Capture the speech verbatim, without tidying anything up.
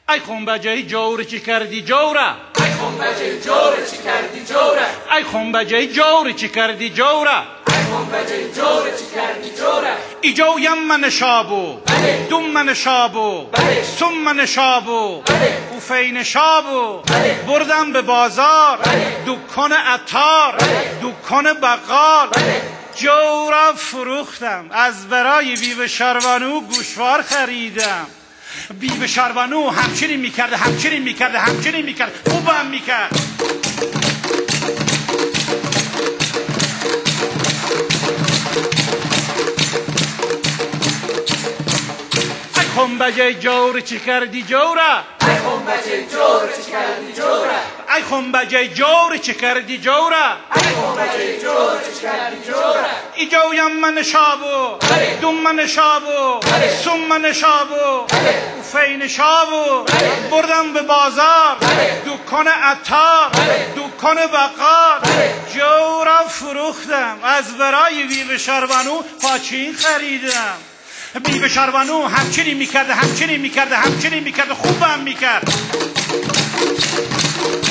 ای خنبجه جور چی کردی جوره ای خنبجه جور چی کردی جوره ای خنبجه جور چی کردی جوره ای خنبجه جور چی کردی جوره ایجو یم من شابو بله. دوم من شابو بله. سم من شابو بله. اوفین شابو بله. بردم به بازار بله. دکان عطار بله. دکان بقال بله. جورا فروختم از برای بیوه شروانو گوشوار خریدم بیوه شروانو همچنین میکرده همچنین میکرده همچنین میکرد خوبم میکرد ای خنبجه جور چی کردی جوره ای خنبجه جور چی کردی جوره ای خنبجه جور چی کردی جوره ای خنبجه جور چی کردی جوره ایجو یم من شابو بله. دوم من شابو بله. سم من شابو بله. اوفین شابو بله. بردم به بازار بله. دکان عطار بله. دکان بقال بله. جورا فروختم از برای بیوه شروانو پاچین خریدم بیوه شروانو همچنین میکرده همچنین میکرده همچنین میکرده خوبم میکرد